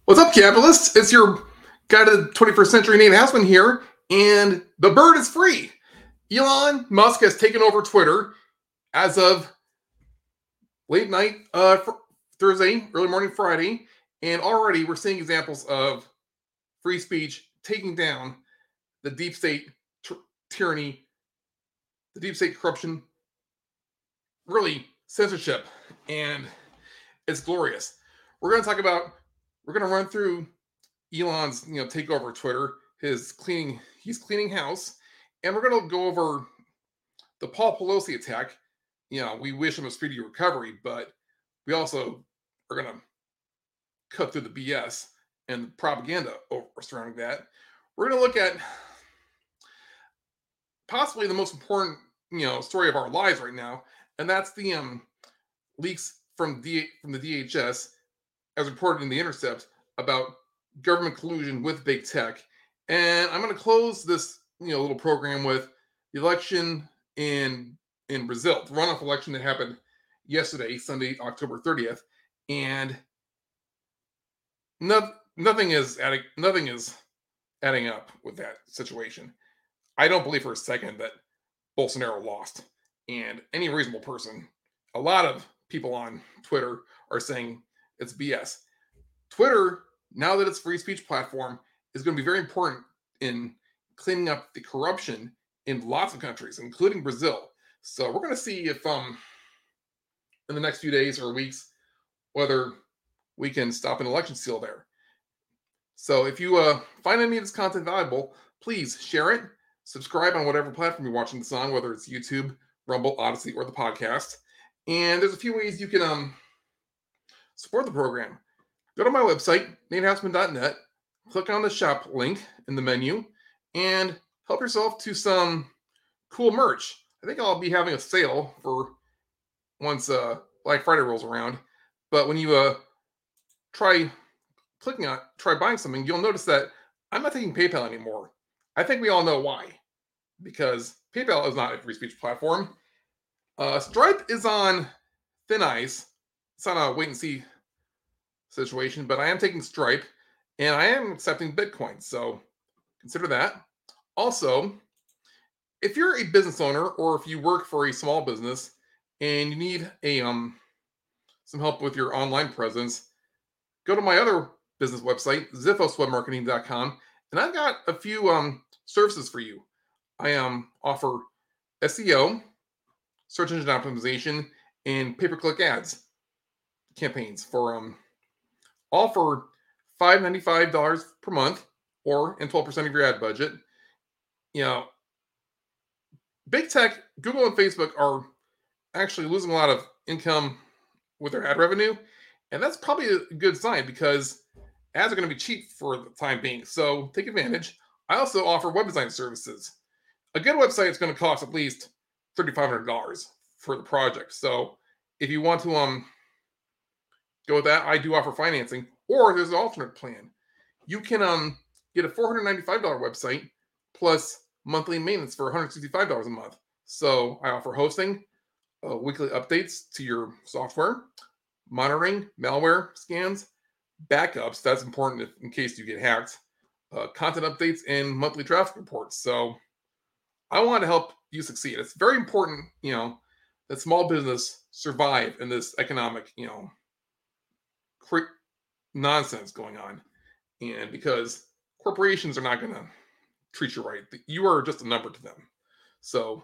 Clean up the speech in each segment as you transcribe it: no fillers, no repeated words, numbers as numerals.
What's up, capitalists? It's your guy to the 21st century, Nate Hausman here, and the bird is free. Elon Musk has taken over Twitter as of late night Thursday, early morning Friday, and already we're seeing examples of free speech taking down the deep state tyranny, the deep state corruption, really censorship, and it's glorious. We're going to run through Elon's takeover of Twitter, he's cleaning house, and we're going to go over the Paul Pelosi attack. We wish him a speedy recovery, but we also are going to cut through the BS and the propaganda surrounding that. We're going to look at possibly the most important story of our lives right now, and that's the leaks from the DHS, as reported in The Intercept, about government collusion with big tech. And I'm going to close this little program with the election in Brazil, the runoff election that happened yesterday, Sunday, October 30th, and nothing is adding up with that situation. I don't believe for a second that Bolsonaro lost, and any reasonable person, a lot of people on Twitter are saying it's BS. Twitter, now that it's a free speech platform, is going to be very important in cleaning up the corruption in lots of countries, including Brazil. So we're going to see if in the next few days or weeks, whether we can stop an election steal there. So if you find any of this content valuable, please share it, subscribe on whatever platform you're watching this on, whether it's YouTube, Rumble, Odyssey, or the podcast. And there's a few ways you can support the program. Go to my website, natehausman.net, click on the shop link in the menu, and help yourself to some cool merch. I think I'll be having a sale for once Black Friday rolls around. But when you try buying something, you'll notice that I'm not taking PayPal anymore. I think we all know why. Because PayPal is not a free speech platform. Stripe is on thin ice. It's on a wait and see situation, but I am taking Stripe and I am accepting Bitcoin, so consider that. Also, if you're a business owner or if you work for a small business and you need some help with your online presence, go to my other business website, ziphoswebmarketing.com, and I've got a few services for you. I offer SEO, search engine optimization, and pay-per-click ads campaigns for all for $5.95 per month, and 12% of your ad budget. Big tech, Google and Facebook are actually losing a lot of income with their ad revenue, and that's probably a good sign because ads are going to be cheap for the time being. So take advantage. I also offer web design services. A good website is going to cost at least $3,500 for the project. So if you want to go with that, I do offer financing, or there's an alternate plan. You can get a $495 website plus monthly maintenance for $165 a month. So I offer hosting, weekly updates to your software, monitoring, malware scans, backups. That's important in case you get hacked, content updates, and monthly traffic reports. So I want to help you succeed. It's very important, that small business survive in this economic, nonsense going on. And because corporations are not going to treat you right, you are just a number to them. So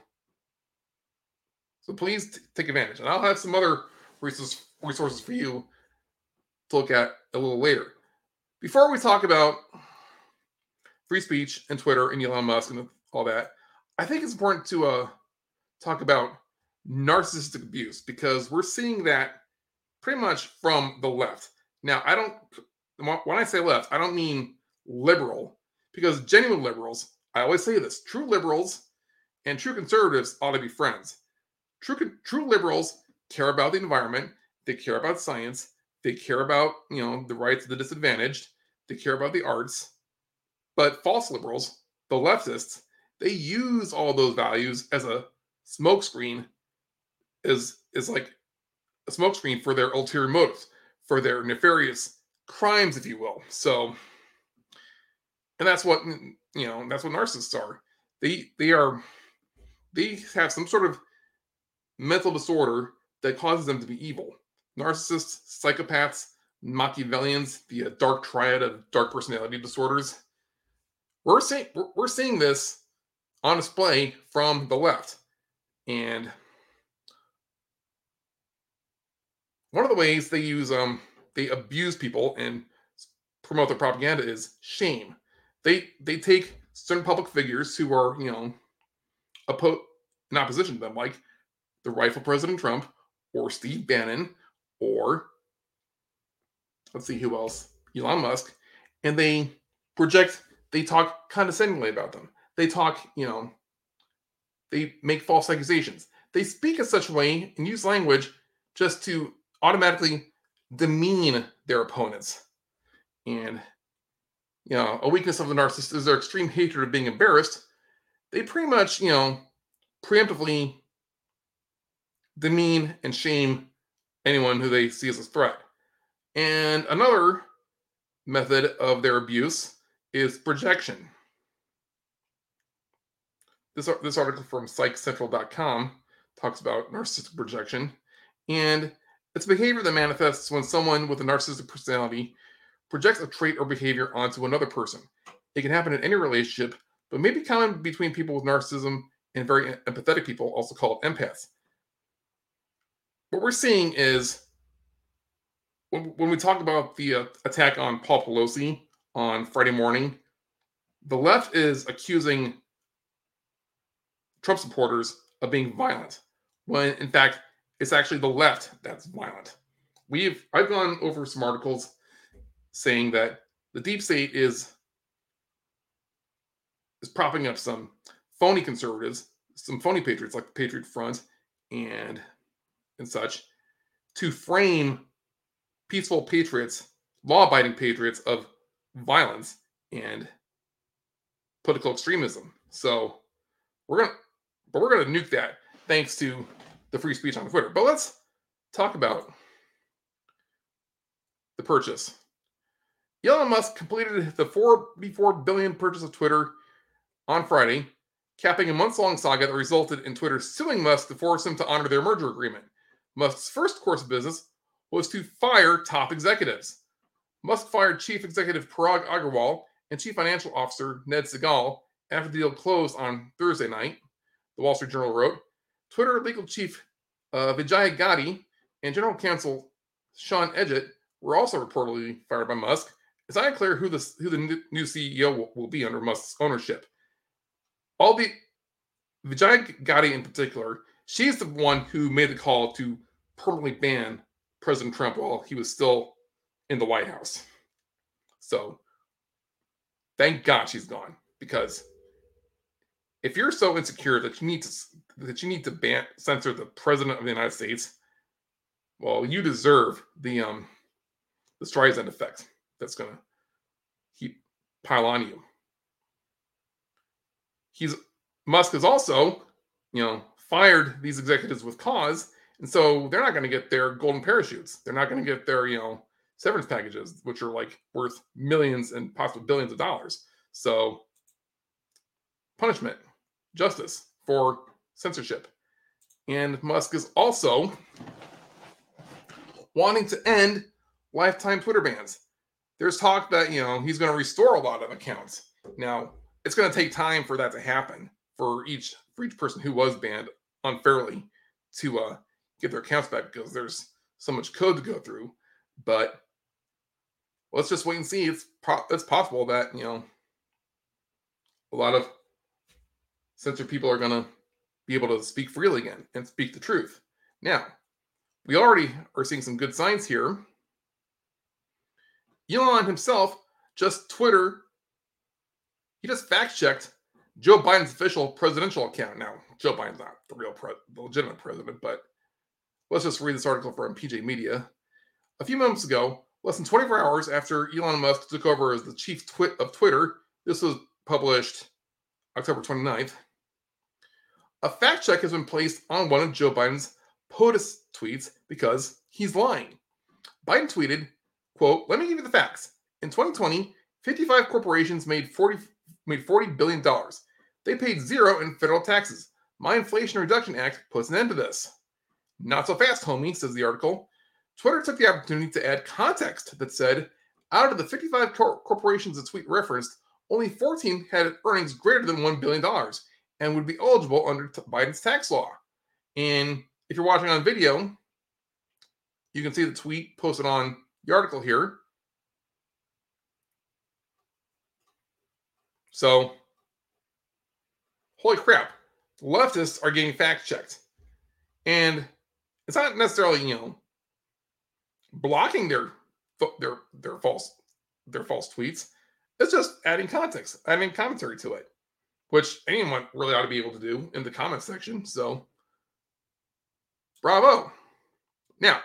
please take advantage. And I'll have some other resources for you to look at a little later. Before we talk about free speech and Twitter and Elon Musk and all that, I think it's important to talk about narcissistic abuse, because we're seeing that pretty much from the left. Now, when I say left, I don't mean liberal, because genuine liberals, I always say this, true liberals and true conservatives ought to be friends. True liberals care about the environment, they care about science, they care about, the rights of the disadvantaged, they care about the arts. But false liberals, the leftists, they use all those values as a smokescreen, is like a smokescreen for their ulterior motives, for their nefarious crimes, if you will. So, and that's what that's what narcissists are. They have some sort of mental disorder that causes them to be evil. Narcissists, psychopaths, Machiavellians, the dark triad of dark personality disorders. We're seeing this on display from the left, and one of the ways they abuse people and promote their propaganda is shame. They take certain public figures who are in opposition to them, like the rightful President Trump or Steve Bannon or let's see who else, Elon Musk, and they talk condescendingly about them. They talk, they make false accusations. They speak in such a way and use language just to automatically demean their opponents. And a weakness of the narcissist is their extreme hatred of being embarrassed. They pretty much, preemptively demean and shame anyone who they see as a threat. And another method of their abuse is projection. This article from PsychCentral.com talks about narcissistic projection, and it's behavior that manifests when someone with a narcissistic personality projects a trait or behavior onto another person. It can happen in any relationship, but may be common between people with narcissism and very empathetic people, also called empaths. What we're seeing is when we talk about the attack on Paul Pelosi on Friday morning, the left is accusing Trump supporters of being violent, when in fact it's actually the left that's violent. I've gone over some articles saying that the deep state is propping up some phony conservatives, some phony patriots like the Patriot Front and such, to frame peaceful patriots, law-abiding patriots, of violence and political extremism. So we're gonna nuke that thanks to the free speech on Twitter. But let's talk about the purchase. Elon Musk completed the $44 billion purchase of Twitter on Friday, capping a months-long saga that resulted in Twitter suing Musk to force him to honor their merger agreement. Musk's first course of business was to fire top executives. Musk fired Chief Executive Parag Agrawal and Chief Financial Officer Ned Segal after the deal closed on Thursday night, the Wall Street Journal wrote. Twitter legal chief Vijay Gadde and General Counsel Sean Edgett were also reportedly fired by Musk. It's unclear who the new CEO will be under Musk's ownership. Vijay Gadde in particular, she's the one who made the call to permanently ban President Trump while he was still in the White House. So thank God she's gone, because if you're so insecure that you need to censor the president of the United States, well, you deserve the Streisand effect that's going to pile on you. Musk has also, fired these executives with cause, and so they're not going to get their golden parachutes. They're not going to get their, severance packages, which are like worth millions and possibly billions of dollars. So, punishment, justice for censorship. And Musk is also wanting to end lifetime Twitter bans. There's talk that, he's going to restore a lot of accounts. Now, it's going to take time for that to happen for each person who was banned unfairly to get their accounts back, because there's so much code to go through. But let's just wait and see. It's possible that, a lot of censored people are going to be able to speak freely again and speak the truth. Now, we already are seeing some good signs here. Elon himself he just fact-checked Joe Biden's official presidential account. Now, Joe Biden's not the legitimate president, but let's just read this article from PJ Media. A few moments ago, less than 24 hours after Elon Musk took over as the chief of Twitter, this was published October 29th, a fact check has been placed on one of Joe Biden's POTUS tweets because he's lying. Biden tweeted, Quote, let me give you the facts. In 2020, 55 corporations made $40 billion. They paid zero in federal taxes. My Inflation Reduction Act puts an end to this. Not so fast, homie, says the article. Twitter took the opportunity to add context that said, out of the 55 corporations the tweet referenced, only 14 had earnings greater than $1 billion and would be eligible under Biden's tax law. And if you're watching on video, you can see the tweet posted on the article here. So, holy crap, leftists are getting fact checked. And it's not necessarily, blocking their false tweets. It's just adding context, adding commentary to it, which anyone really ought to be able to do in the comment section. So, bravo. Now,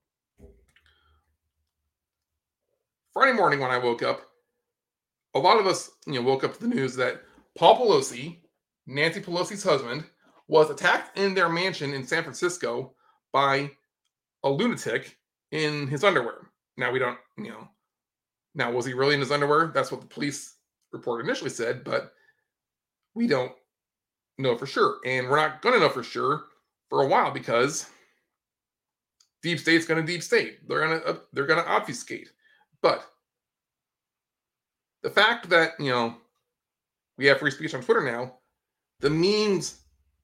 Friday morning when I woke up, a lot of us, woke up to the news that Paul Pelosi, Nancy Pelosi's husband, was attacked in their mansion in San Francisco by a lunatic in his underwear. Now, we don't, now, was he really in his underwear? That's what the police report initially said, but we don't know for sure. And we're not going to know for sure for a while because deep state's going to deep state. They're going to obfuscate. But the fact that, we have free speech on Twitter now, the memes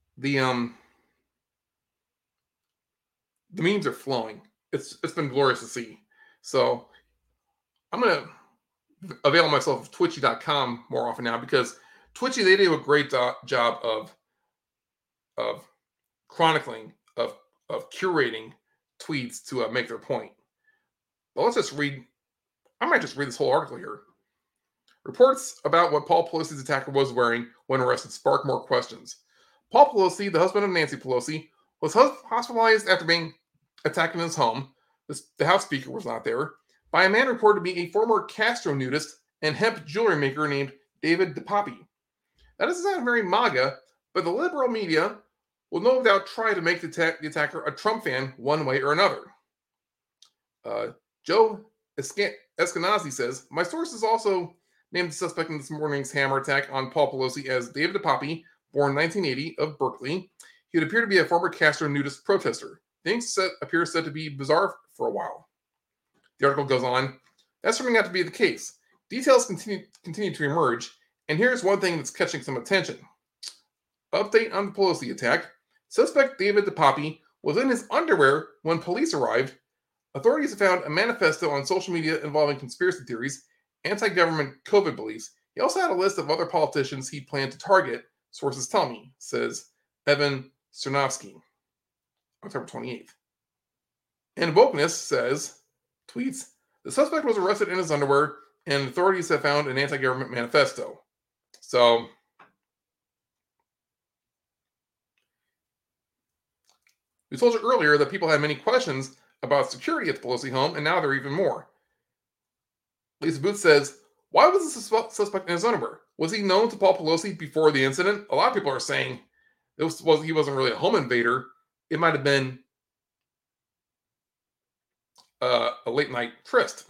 are flowing. It's been glorious to see. So I'm going to avail myself of Twitchy.com more often now because Twitchy, they do a great job of chronicling, of curating tweets to make their point. But let's just read. I might just read this whole article here. Reports about what Paul Pelosi's attacker was wearing when arrested spark more questions. Paul Pelosi, the husband of Nancy Pelosi, was hospitalized after being attacked in his home. The House Speaker was not there. By a man reported to be a former Castro nudist and hemp jewelry maker named David DePapi. That doesn't sound very MAGA, but the liberal media will no doubt try to make the attacker a Trump fan one way or another. Joe Eskenazi says, my sources also named the suspect in this morning's hammer attack on Paul Pelosi as David DePapi, born 1980, of Berkeley. He would appear to be a former Castro nudist protester. Things appear said to be bizarre for a while. The article goes on. That's turning out to be the case. Details continue to emerge, and here's one thing that's catching some attention. Update on the Pelosi attack. Suspect David DePapi was in his underwear when police arrived. Authorities have found a manifesto on social media involving conspiracy theories, anti-government COVID beliefs. He also had a list of other politicians he planned to target, sources tell me, says Evan Cernovsky, October 28th. And Wokeness says, tweets, the suspect was arrested in his underwear, and authorities have found an anti-government manifesto. So, we told you earlier that people had many questions about security at the Pelosi home, and now there are even more. Lisa Booth says, why was the suspect in his underwear? Was he known to Paul Pelosi before the incident? A lot of people are saying he wasn't really a home invader. It might have been a late night tryst,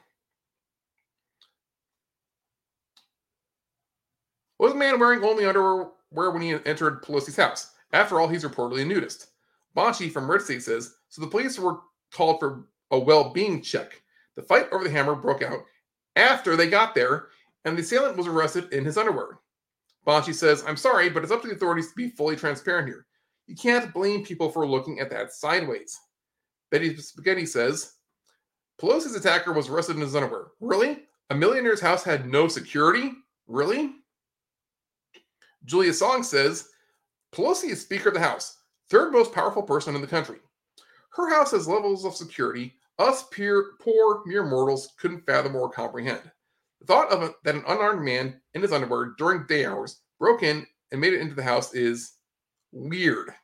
Was the man wearing only underwear when he entered Pelosi's house? After all, he's reportedly a nudist. Bonchi from Red State says, so the police were called for a well-being check. The fight over the hammer broke out after they got there, and the assailant was arrested in his underwear. Bonchi says, I'm sorry, but it's up to the authorities to be fully transparent here. You can't blame people for looking at that sideways. Betty Spaghetti says, Pelosi's attacker was arrested in his underwear. Really? A millionaire's house had no security? Really? Julia Song says, Pelosi is Speaker of the House, third most powerful person in the country. Her house has levels of security us poor mere mortals couldn't fathom or comprehend. The thought of that an unarmed man in his underwear during day hours broke in and made it into the house is weird.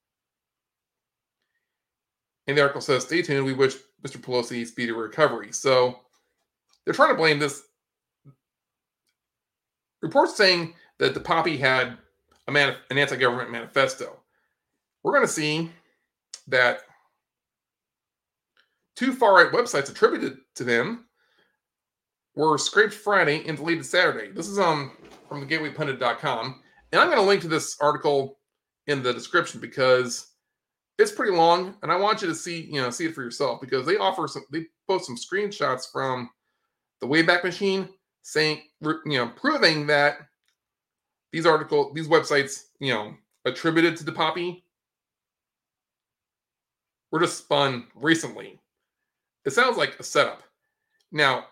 And the article says, stay tuned, we wish Mr. Pelosi speedy recovery. So they're trying to blame this. Reports saying that DePapi had an anti-government manifesto. We're going to see that two far-right websites attributed to them were scraped Friday and deleted Saturday. This is from the gatewaypundit.com. And I'm going to link to this article in the description because it's pretty long, and I want you to see it for yourself, because they post some screenshots from the Wayback Machine saying, proving that these websites, attributed to DePapi were just spun recently. It sounds like a setup. Now,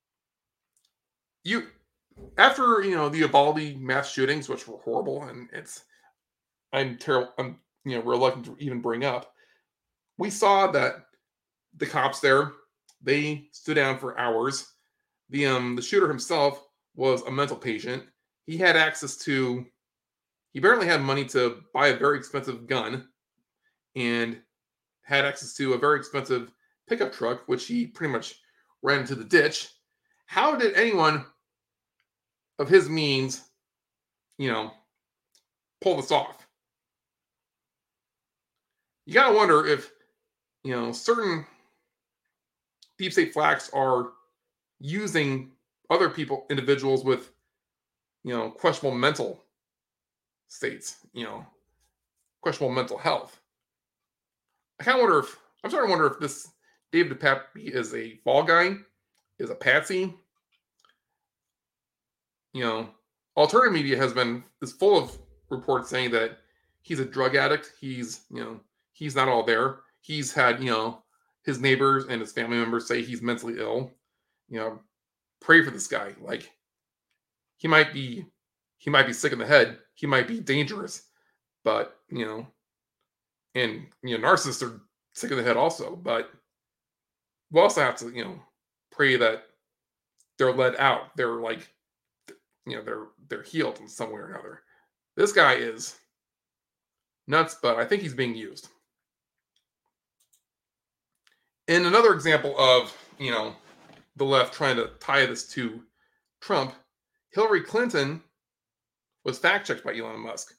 after the Uvalde mass shootings, which were horrible, and I'm reluctant to even bring up, we saw that the cops there, they stood down for hours. The shooter himself was a mental patient. He apparently had money to buy a very expensive gun and had access to a very expensive pickup truck, which he pretty much ran into the ditch. How did anyone of his means, pull this off? You gotta wonder if, certain deep state flacks are using other individuals with, questionable mental states, questionable mental health. I'm starting to wonder if this David DePapi is a fall guy, is a patsy. Alternative media is full of reports saying that he's a drug addict. He's not all there. He's had, his neighbors and his family members say he's mentally ill. Pray for this guy. Like, he might be sick in the head. He might be dangerous, but narcissists are sick in the head also. But we also have to, pray that they're let out. They're like, they're healed in some way or another. This guy is nuts, but I think he's being used. In another example of, the left trying to tie this to Trump, Hillary Clinton was fact-checked by Elon Musk.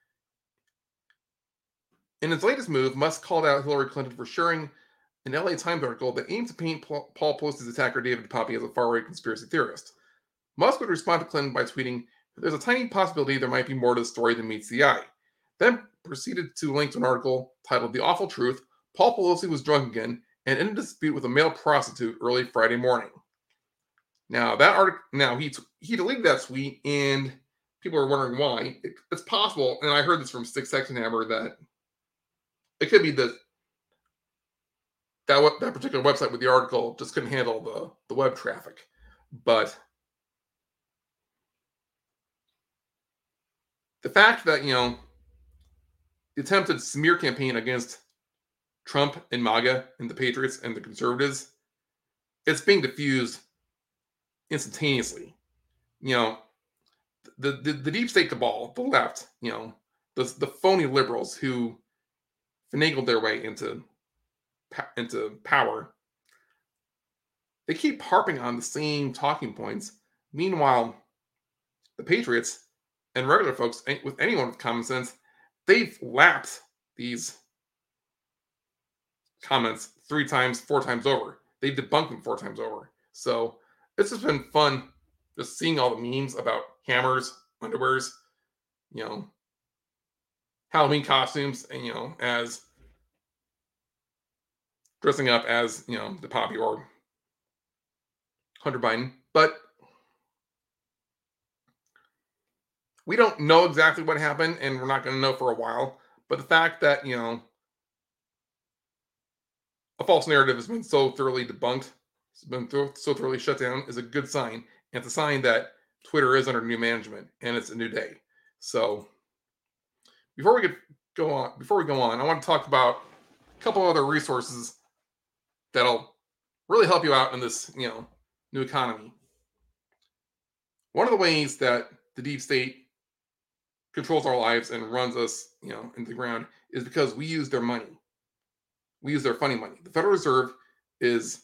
In his latest move, Musk called out Hillary Clinton for sharing an LA Times article that aimed to paint Paul Pelosi's attacker David DePapi as a far-right conspiracy theorist. Musk would respond to Clinton by tweeting, "There's a tiny possibility there might be more to the story than meets the eye." Then proceeded to link to an article titled "The Awful Truth: Paul Pelosi was drunk again and ended a dispute with a male prostitute early Friday morning." Now he deleted that tweet, and people are wondering why. It's possible, and I heard this from Six Second Hammer, that it could be that particular website with the article just couldn't handle the web traffic. But the fact that the attempted smear campaign against Trump and MAGA and the Patriots and the conservatives, it's being diffused instantaneously. The deep state cabal, the left, the phony liberals who finagled their way into power, they keep harping on the same talking points. Meanwhile, the Patriots and regular folks, with anyone with common sense, they've lapped these comments 3 times, 4 times over. They've debunked them 4 times over. So it's just been fun just seeing all the memes about hammers, underwears, Halloween costumes, and as dressing up as DePapi or Hunter Biden. But we don't know exactly what happened, and we're not going to know for a while. But the fact that a false narrative has been so thoroughly debunked, it's been so thoroughly shut down, is a good sign. And it's a sign that Twitter is under new management, and it's a new day. So before we go on, I want to talk about a couple other resources that'll really help you out in this new economy. One of the ways that the deep state controls our lives and runs us into the ground is because we use their money. We use their funny money. The Federal Reserve is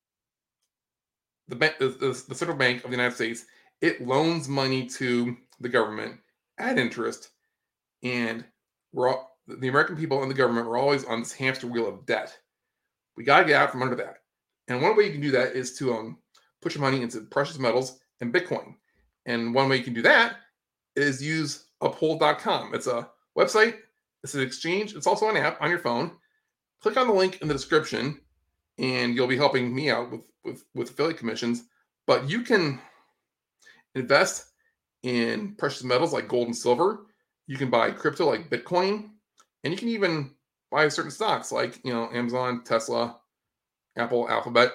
the Central Bank of the United States. It loans money to the government at interest, and the American people and the government are always on this hamster wheel of debt. We got to get out from under that. And one way you can do that is to put your money into precious metals and Bitcoin. And one way you can do that is use Uphold.com. It's a website. It's an exchange. It's also an app on your phone. Click on the link in the description, and you'll be helping me out with affiliate commissions. But you can invest in precious metals like gold and silver. You can buy crypto like Bitcoin, and you can even buy certain stocks like Amazon, Tesla, Apple, Alphabet.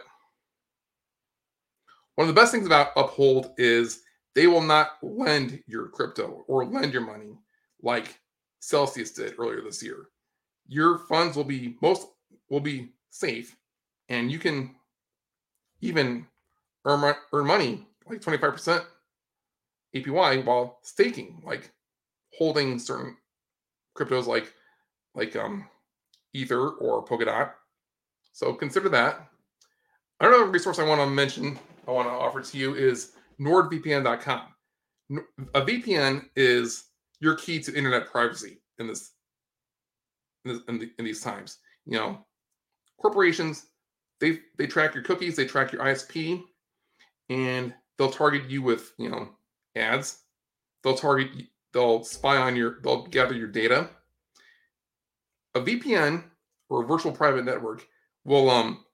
One of the best things about Uphold is they will not lend your crypto or lend your money like Celsius did earlier this year. Your funds will be safe, and you can even earn money like 25% APY while staking, like holding certain cryptos like Ether or Polkadot. So consider that. Another resource I want to offer to you is NordVPN.com. A VPN is your key to internet privacy in these times. Corporations, they track your cookies, they track your ISP, and they'll target you with ads. They'll spy on they'll gather your data. A VPN or a virtual private network will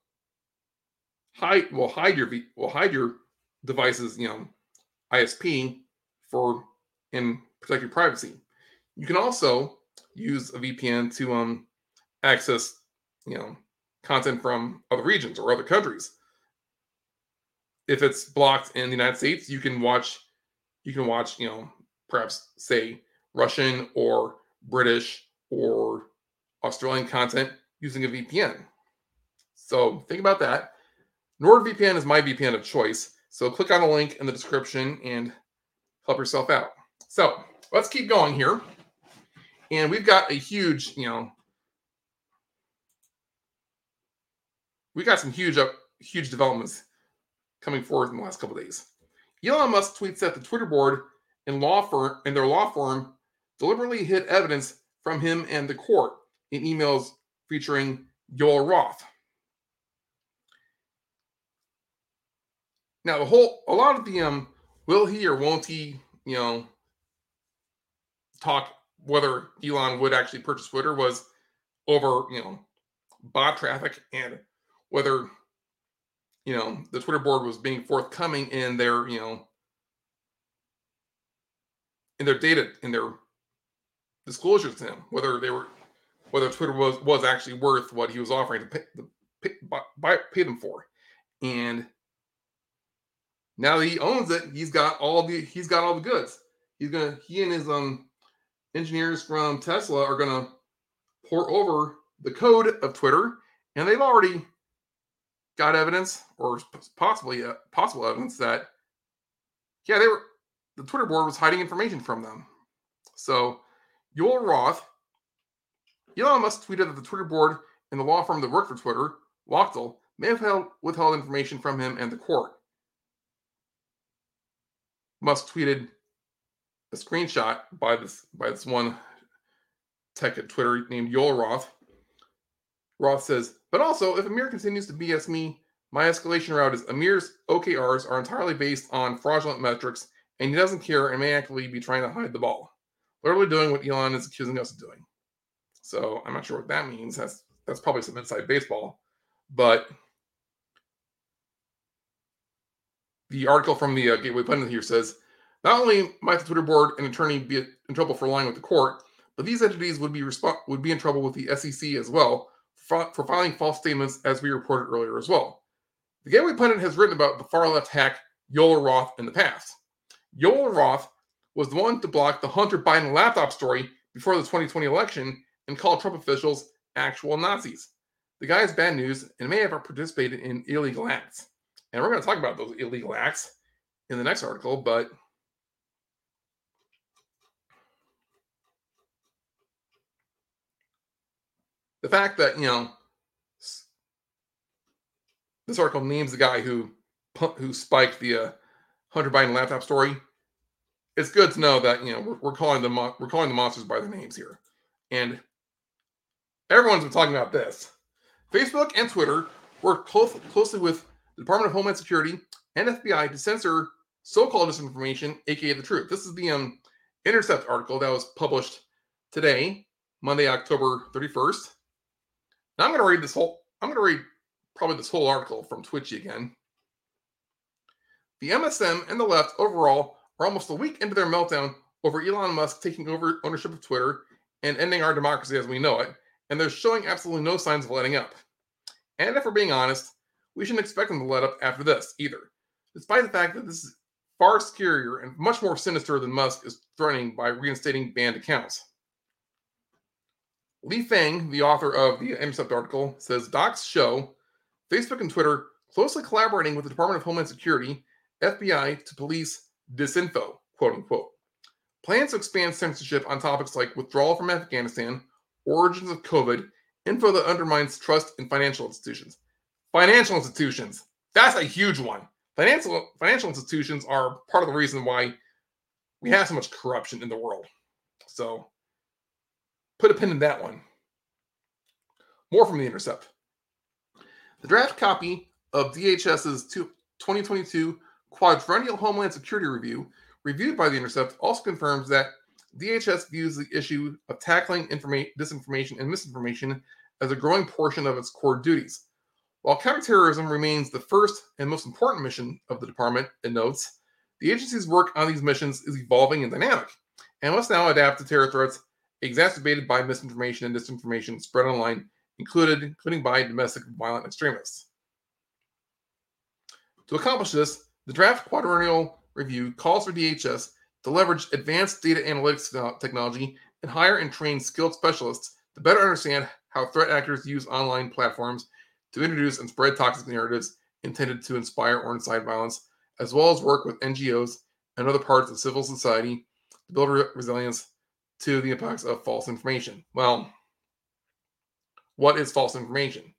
hide your device's ISP and protect your privacy. You can also use a VPN to access content from other regions or other countries. If it's blocked in the United States, you can watch perhaps say Russian or British or Australian content using a VPN. So think about that. NordVPN is my VPN of choice. So click on the link in the description and help yourself out. So let's keep going here. And we've got a huge, we got some huge developments coming forward in the last couple of days. Elon Musk tweets that the Twitter board and their law firm deliberately hid evidence from him and the court in emails featuring Yoel Roth. Now, a lot of the will he or won't he, talk whether Elon would actually purchase Twitter was over, bot traffic and whether, the Twitter board was being forthcoming in their, in their data, in their disclosures to him, whether Twitter was actually worth what he was offering to pay them for. And now that he owns it, he's got all the goods. He and his engineers from Tesla are gonna pour over the code of Twitter, and they've already got evidence, or possible evidence that the Twitter board was hiding information from them. So Yoel Roth, Elon Musk tweeted that the Twitter board and the law firm that worked for Twitter, Wachtell, may have withheld information from him and the court. Musk tweeted a screenshot by this one tech at Twitter named Yoel Roth. Roth says, but also, if Amir continues to BS me, my escalation route is Amir's OKRs are entirely based on fraudulent metrics, and he doesn't care and may actively be trying to hide the ball. Literally doing what Elon is accusing us of doing. So I'm not sure what that means. That's probably some inside baseball. But the article from the Gateway Pundit here says, not only might the Twitter board and attorney be in trouble for lying with the court, but these entities would be in trouble with the SEC as well for filing false statements, as we reported earlier as well. The Gateway Pundit has written about the far-left hack Yoel Roth in the past. Yoel Roth was the one to block the Hunter Biden laptop story before the 2020 election and called Trump officials actual Nazis. The guy is bad news and may have participated in illegal acts. And we're going to talk about those illegal acts in the next article, but the fact that, this article names the guy who spiked the Hunter Biden laptop story, it's good to know that, we're calling the monsters by their names here. And everyone's been talking about this. Facebook and Twitter work closely with the Department of Homeland Security and FBI to censor so-called disinformation, aka the truth. This is the Intercept article that was published today, Monday, October 31st. Now I'm going to read probably this whole article from Twitchy again. The MSM and the left overall are almost a week into their meltdown over Elon Musk taking over ownership of Twitter and ending our democracy as we know it, and they're showing absolutely no signs of letting up. And if we're being honest, we shouldn't expect them to let up after this either, despite the fact that this is far scarier and much more sinister than Musk is threatening by reinstating banned accounts. Li Feng, the author of the Intercept article, says docs show Facebook and Twitter closely collaborating with the Department of Homeland Security, FBI, to police disinfo, quote unquote. Plans to expand censorship on topics like withdrawal from Afghanistan, origins of COVID, info that undermines trust in financial institutions. Financial institutions. That's a huge one. Financial institutions are part of the reason why we have so much corruption in the world. So put a pin in that one. More from The Intercept. The draft copy of DHS's 2022 Quadrennial Homeland Security Review, reviewed by The Intercept, also confirms that DHS views the issue of tackling disinformation and misinformation as a growing portion of its core duties. While counterterrorism remains the first and most important mission of the department, it notes, the agency's work on these missions is evolving and dynamic, and must now adapt to terror threats exacerbated by misinformation and disinformation spread online, including by domestic violent extremists. To accomplish this, the draft quadrennial review calls for DHS to leverage advanced data analytics technology and hire and train skilled specialists to better understand how threat actors use online platforms to introduce and spread toxic narratives intended to inspire or incite violence, as well as work with NGOs and other parts of civil society to build resilience to the impacts of false information. Well, what is false information?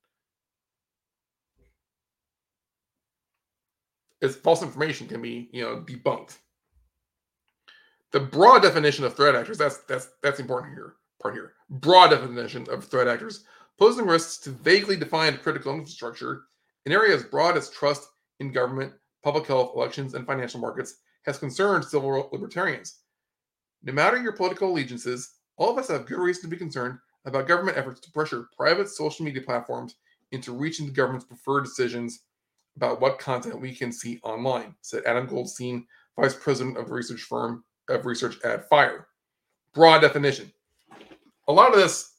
False information can be, debunked. The broad definition of threat actors, that's important here. Broad definition of threat actors, posing risks to vaguely defined critical infrastructure in areas broad as trust in government, public health, elections, and financial markets, has concerned civil libertarians. No matter your political allegiances, all of us have good reason to be concerned about government efforts to pressure private social media platforms into reaching the government's preferred decisions about what content we can see online, said Adam Goldstein, vice president of the research firm of research at FIRE. Broad definition. A lot of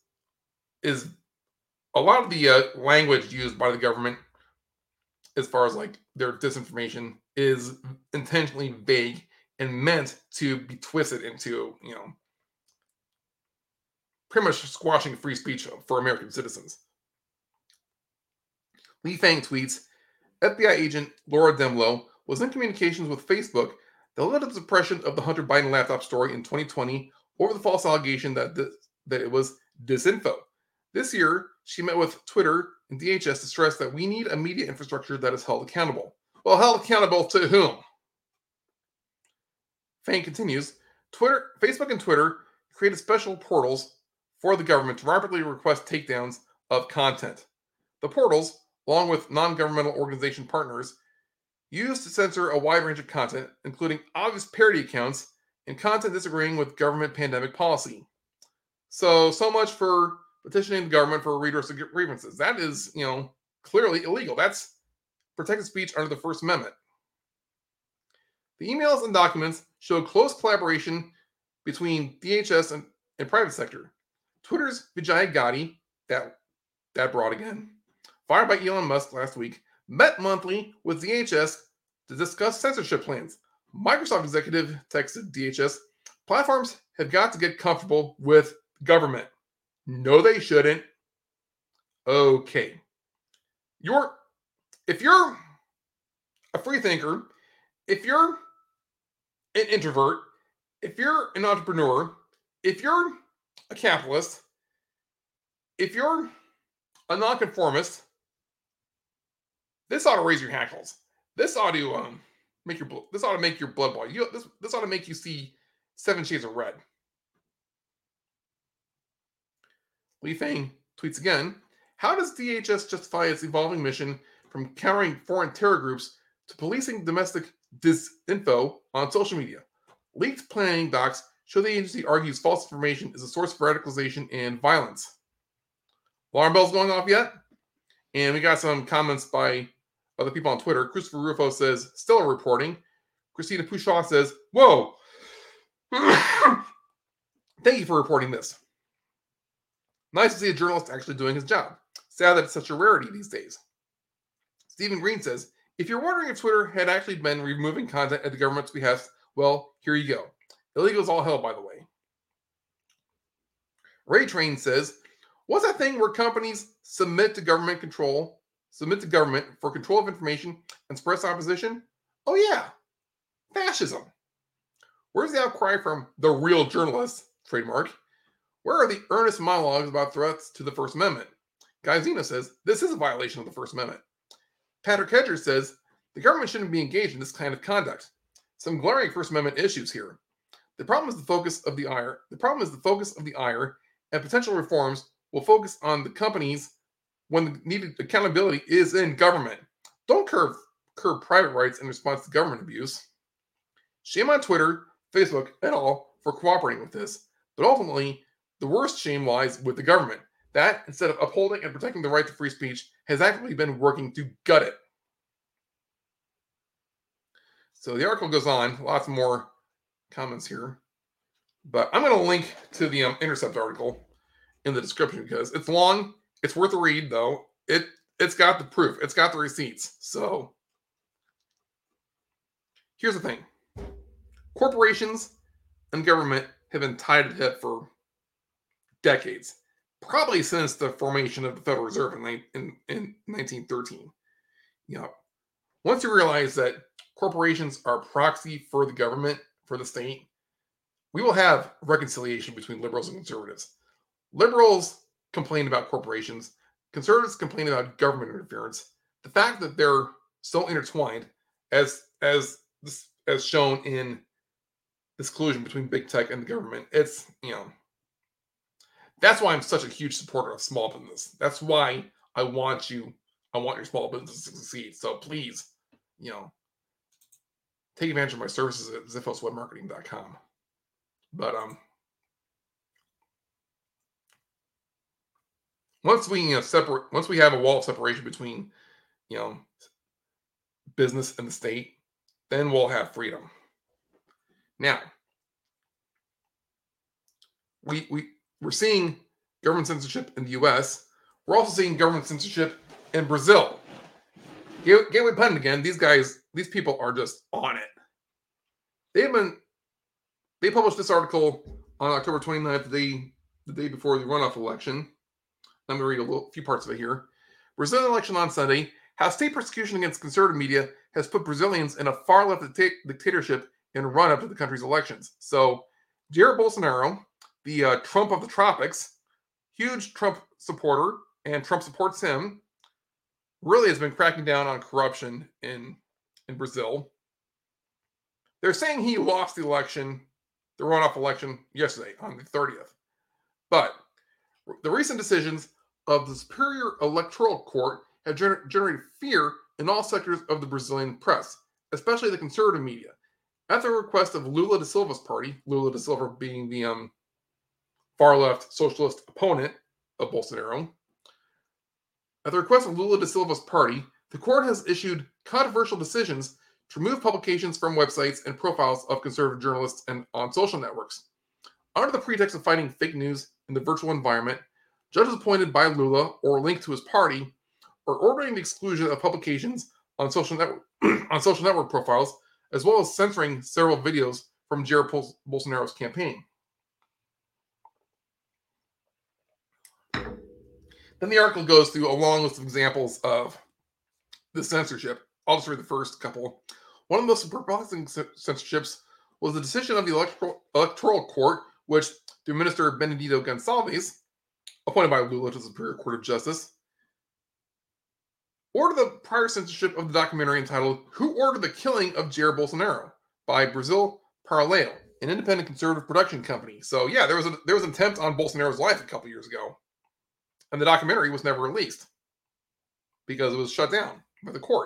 the language used by the government as far as like their disinformation is intentionally vague and meant to be twisted into, pretty much squashing free speech for American citizens. Li Feng tweets, FBI agent Laura Demlow was in communications with Facebook that led to the suppression of the Hunter Biden laptop story in 2020 over the false allegation that it was disinfo. This year, she met with Twitter and DHS to stress that we need a media infrastructure that is held accountable. Well, held accountable to whom? Fang continues, Facebook and Twitter created special portals for the government to rapidly request takedowns of content. The portals, along with non-governmental organization partners, used to censor a wide range of content, including obvious parody accounts and content disagreeing with government pandemic policy. So much for petitioning the government for redress of grievances. That is, clearly illegal. That's protected speech under the First Amendment. The emails and documents show close collaboration between DHS and private sector. Twitter's Vijay Gadde, that broad again, fired by Elon Musk last week, met monthly with DHS to discuss censorship plans. Microsoft executive texted DHS, platforms have got to get comfortable with government. No, they shouldn't. Okay. If you're a free thinker, if you're an introvert, if you're an entrepreneur, if you're a capitalist, if you're a nonconformist, this ought to raise your hackles. This ought to make your blood boil. This ought to make you see 7 shades of red. Li Feng tweets again, How does DHS justify its evolving mission from countering foreign terror groups to policing domestic disinfo on social media? Leaked planning docs show the agency argues false information is a source of radicalization and violence. Alarm bells going off yet? And we got some comments by other people on Twitter. Christopher Rufo says, still reporting. Christina Pushaw says, whoa. Thank you for reporting this. Nice to see a journalist actually doing his job. Sad that it's such a rarity these days. Stephen Green says, if you're wondering if Twitter had actually been removing content at the government's behest, well, here you go. Illegal is all hell, by the way. Ray Train says, what's that thing where companies submit to government for control of information and suppress opposition? Oh yeah, fascism. Where's the outcry from the real journalists, trademark? Where are the earnest monologues about threats to the First Amendment? Guy Zeno says, this is a violation of the First Amendment. Patrick Hedger says, the government shouldn't be engaged in this kind of conduct. Some glaring First Amendment issues here. The problem is the focus of the ire, and potential reforms will focus on the companies when the needed accountability is in government. Don't curb private rights in response to government abuse. Shame on Twitter, Facebook, et al. For cooperating with this. But ultimately, the worst shame lies with the government. That, instead of upholding and protecting the right to free speech, has actively been working to gut it. So the article goes on. Lots more comments here. But I'm going to link to the Intercept article in the description because it's long. It's worth a read, though. It's got the proof. It's got the receipts. So here's the thing. Corporations and government have been tied at the hip for decades. Probably since the formation of the Federal Reserve in 1913. Once you realize that corporations are a proxy for the government, for the state, we will have reconciliation between liberals and conservatives. Liberals complain about corporations. Conservatives complain about government interference. The fact that they're so intertwined, as shown in this collusion between big tech and the government, it's, that's why I'm such a huge supporter of small business. That's why I want your small business to succeed. So please, take advantage of my services at ziphoswebmarketing.com. But once we have a wall of separation between business and the state, then we'll have freedom. Now, we're seeing government censorship in the U.S. We're also seeing government censorship in Brazil. Gateway Pundit again. These people are just on it. They published this article on October 29th, the day before the runoff election. I'm going to read a few parts of it here. Brazilian election on Sunday. How state persecution against conservative media has put Brazilians in a far-left dictatorship in run-up to the country's elections. So, Jair Bolsonaro, the Trump of the tropics, huge Trump supporter, and Trump supports him, really has been cracking down on corruption in Brazil. They're saying he lost the election, the runoff election, yesterday on the 30th. But the recent decisions of the Superior Electoral Court have generated fear in all sectors of the Brazilian press, especially the conservative media. At the request of Lula da Silva's party, Lula da Silva being the far-left socialist opponent of Bolsonaro, at the request of Lula da Silva's party, the court has issued controversial decisions to remove publications from websites and profiles of conservative journalists and on social networks. Under the pretext of fighting fake news in the virtual environment, judges appointed by Lula or linked to his party are ordering the exclusion of publications on social network profiles, as well as censoring several videos from Jair Bolsonaro's campaign. Then the article goes through a long list of examples of the censorship. I'll just read the first couple. One of the most perplexing censorships was the decision of the Electoral Court, which, through Minister Benedito Gonçalves, appointed by Lula to the Superior Court of Justice, ordered the prior censorship of the documentary entitled Who Ordered the Killing of Jair Bolsonaro by Brasil Paralelo, an independent conservative production company. So yeah, there was an attempt on Bolsonaro's life a couple years ago. And the documentary was never released because it was shut down by the court.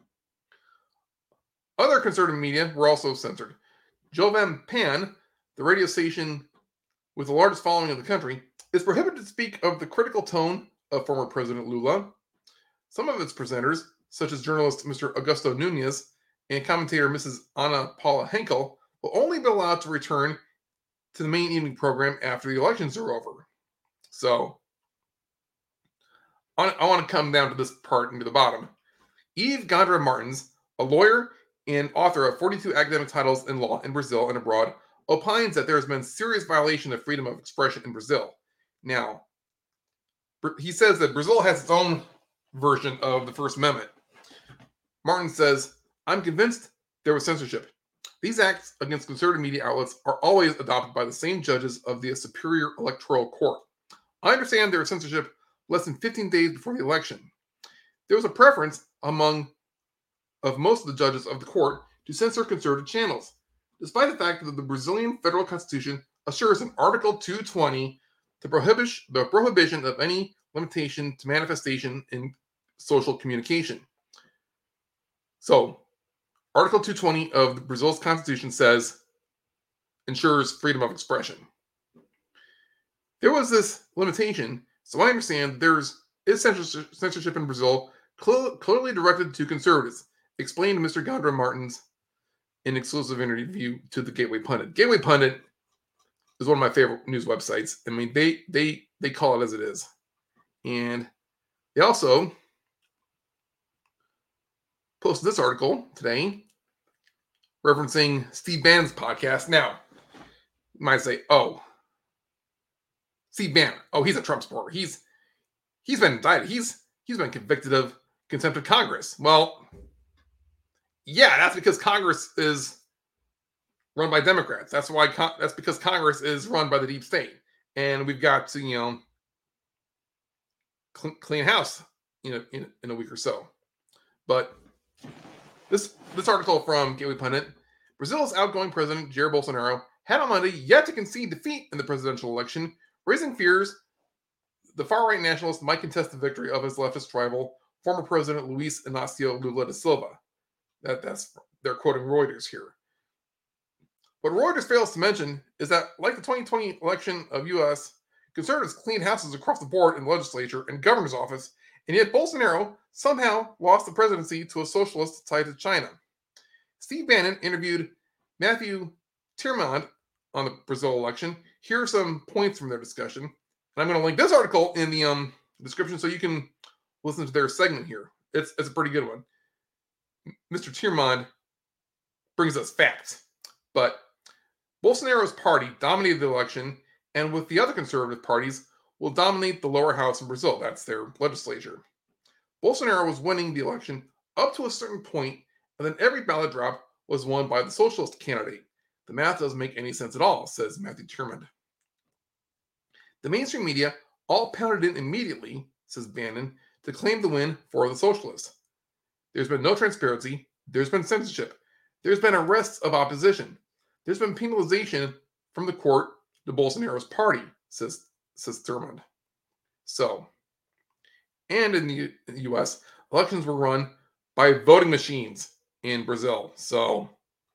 Other conservative media were also censored. Jovan Pan, the radio station with the largest following in the country, is prohibited to speak of the critical tone of former President Lula. Some of its presenters, such as journalist Mr. Augusto Nunez and commentator Mrs. Ana Paula Henkel, will only be allowed to return to the main evening program after the elections are over. So, I want to come down to this part and to the bottom. Eve Gondra Martins, a lawyer and author of 42 academic titles in law in Brazil and abroad, opines that there has been serious violation of freedom of expression in Brazil. Now, he says that Brazil has its own version of the First Amendment. Martin says, I'm convinced there was censorship. These acts against conservative media outlets are always adopted by the same judges of the Superior Electoral Court. I understand there was censorship less than 15 days before the election. There was a preference of most of the judges of the court to censor conservative channels, despite the fact that the Brazilian federal constitution assures in Article 220 the prohibition of any limitation to manifestation in social communication. So, Article 220 of Brazil's constitution ensures freedom of expression. There was this limitation, so I understand there is censorship in Brazil clearly directed to conservatives, explained Mr. Gondra Martins in exclusive interview to the Gateway Pundit. Gateway Pundit is one of my favorite news websites. I mean, they call it as it is. And they also posted this article today referencing Steve Bannon's podcast. Now, you might say, oh, Steve Bannon, he's a Trump supporter. He's been indicted. He's been convicted of contempt of Congress. Well, yeah, that's because Congress is run by Democrats. That's because Congress is run by the deep state, and we've got to clean house in a week or so. But this article from Gateway Pundit: Brazil's outgoing president Jair Bolsonaro had on Monday yet to concede defeat in the presidential election, raising fears the far-right nationalist might contest the victory of his leftist rival, former President Luiz Inácio Lula da Silva. They're quoting Reuters here. What Reuters fails to mention is that, like the 2020 election of U.S., conservatives cleaned houses across the board in the legislature and governor's office, and yet Bolsonaro somehow lost the presidency to a socialist tied to China. Steve Bannon interviewed Matthew Tyrmand on the Brazil election. Here are some points from their discussion. And I'm going to link this article in the description so you can listen to their segment here. It's a pretty good one. Mr. Tyrmand brings us facts. But Bolsonaro's party dominated the election, and with the other conservative parties, will dominate the lower house in Brazil. That's their legislature. Bolsonaro was winning the election up to a certain point, and then every ballot drop was won by the socialist candidate. The math doesn't make any sense at all, says Matthew Tyrmand. The mainstream media all pounded in immediately, says Bannon, to claim the win for the socialists. There's been no transparency. There's been censorship. There's been arrests of opposition. There's been penalization from the court to Bolsonaro's party, says Tyrmand. So, and in the U.S., elections were run by voting machines in Brazil. So,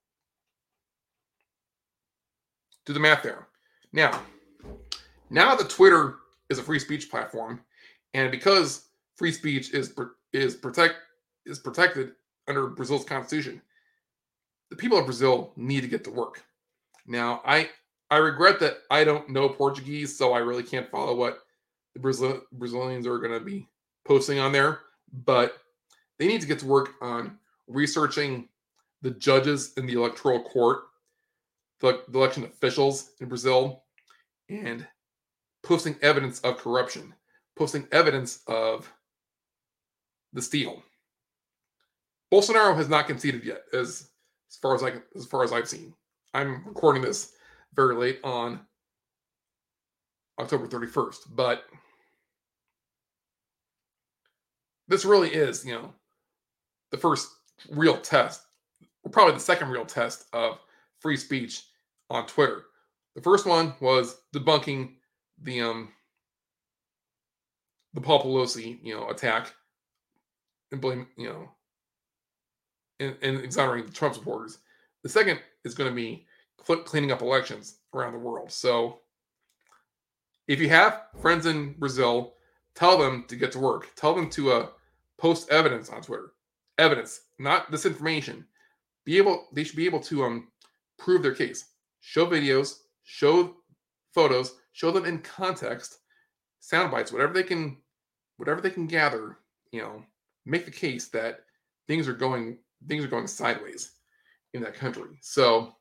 do the math there. Now that Twitter is a free speech platform, and because free speech is protected under Brazil's constitution, the people of Brazil need to get to work. Now, I regret that I don't know Portuguese, so I really can't follow what the Brazilians are going to be posting on there, but they need to get to work on researching the judges in the electoral court, the election officials in Brazil, and posting evidence of corruption, posting evidence of the steal. Bolsonaro has not conceded yet, as far as I've seen. I'm recording this very late on October 31st, but this really is, the first real test, or probably the second real test of free speech on Twitter. The first one was debunking the the Paul Pelosi, attack and blame, and exonerating the Trump supporters. The second is going to be cleaning up elections around the world. So if you have friends in Brazil, tell them to get to work. Tell them to post evidence on Twitter. Evidence, not disinformation. They should be able to prove their case. Show videos, show photos, show them in context, sound bites, whatever they can gather, make the case that things are going sideways in that country. So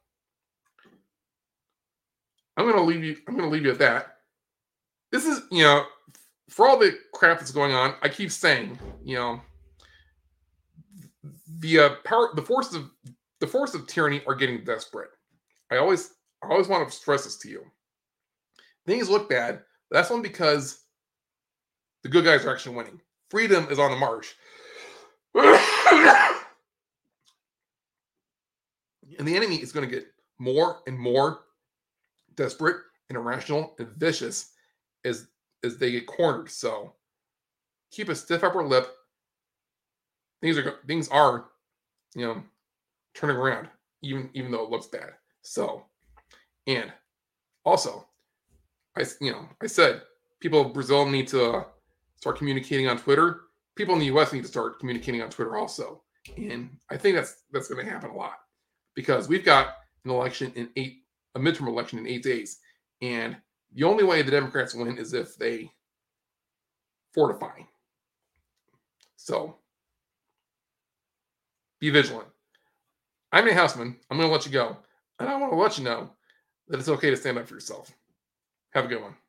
I'm going to leave you at that. This is, for all the crap that's going on, I keep saying, the forces of tyranny are getting desperate. I always want to stress this to you. Things look bad. That's only because the good guys are actually winning. Freedom is on the march. And the enemy is going to get more and more desperate and irrational and vicious as they get cornered. So keep a stiff upper lip. Things are turning around, even though it looks bad. So, and also, I said people in Brazil need to start communicating on Twitter. People in the U.S. need to start communicating on Twitter also, and I think that's going to happen a lot because we've got a midterm election in 8 days, and the only way the Democrats win is if they fortify. So be vigilant. I'm Nate Hausman. I'm going to let you go, and I want to let you know that it's okay to stand up for yourself. Have a good one.